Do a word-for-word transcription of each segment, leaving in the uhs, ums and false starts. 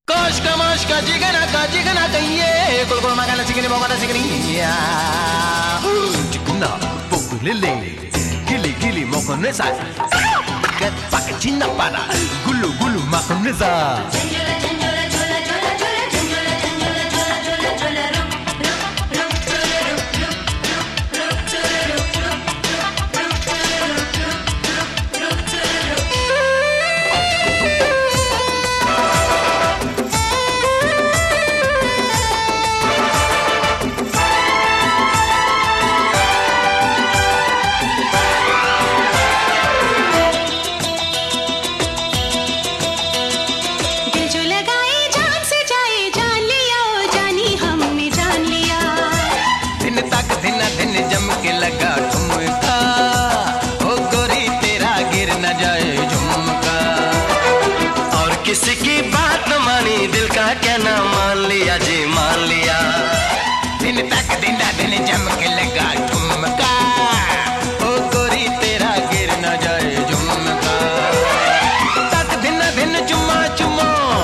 Koshka moshka jigana ka jigana kaiye kul kul magana sigini bogana sigini ya jigna pokulele gili gili mokonesa kat pakachina para gulu gulu makonesa लगा ठुमका ओ गोरी तेरा गिर न जाए झुमका और किसी की बात न मानी दिल का कहना मान लिया जी मान लिया दिन तक दिन दिन जम के लगा ठुमका ओ गोरी तेरा गिर न जाए झुमका तक दिन दिन चुम्मा चुम्मा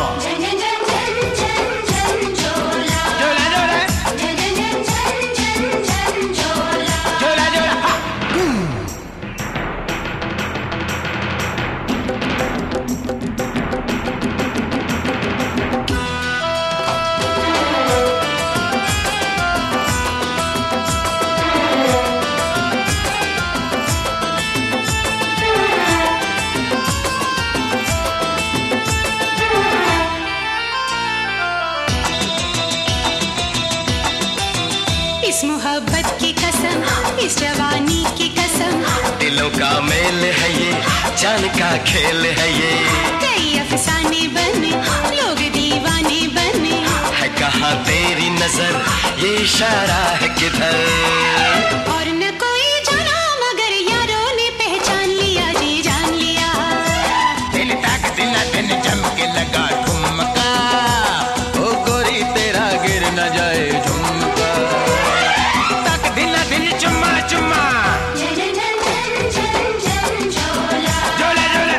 इस मोहब्बत की कसम, इस जवानी की कसम, दिलों का मेल है ये, जान का खेल है ये। कई अफसाने बने, लोग दीवाने बने, है कहाँ तेरी नजर, ये इशारा है किधर? और न कोई जाना मगर यारों ने पहचान लिया जी जान लिया। दिल तक दिन दिन जम के लगा ठुमका, ओ गोरी तेरा गिर न जाए झुमका। चुम्मा चुम्मा जोला जोला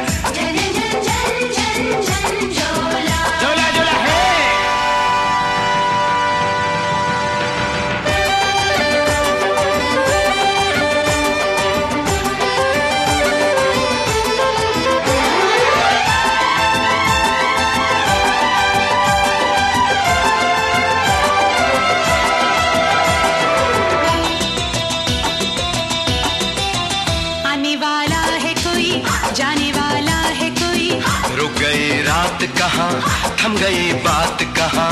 जोला जोला है जाने वाला है कोई, रुक गई रात कहाँ, थम गई बात कहाँ?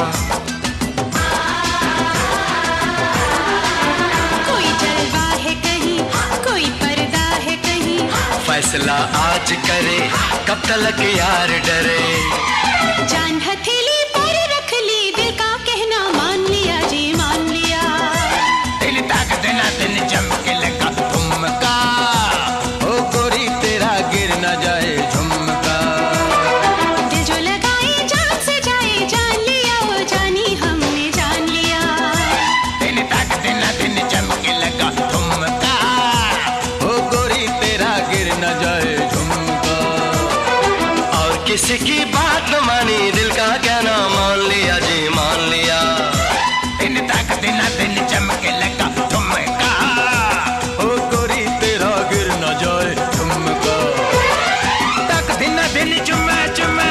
कोई जलवा है कहीं, कोई पर्दा है कहीं, फैसला आज करे, कब तलक यार डरे? जान हथेली पर रख ली, दिल का कहना मान लिया जी मान लिया। दिल तक दिन दिन जम के लगा ठुमका, ओ गोरी तेरा गिर न जाए झुमका। दिल जो लगाए जान से जाए, जान लिया वो जानी हमने जान लिया। दिन तक दिन दिन जम के लगा ठुमका, ओ गोरी तेरा गिर न जाए झुमका। और किसी की बात न मानी, दिल का कहना मान लिया जी मान लिया। दिन तक दिन दिन जम के लगा ठुमका, ओ गोरी तेरा गिर न जाए झुमका। तक दिन दिन चुम्मा चुम्मा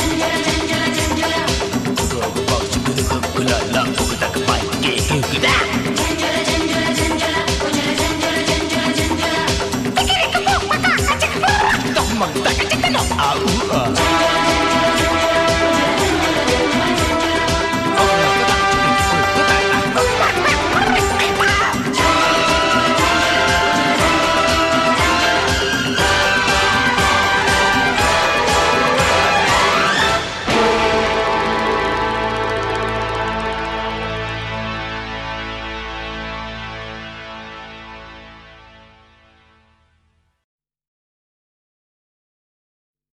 la la la la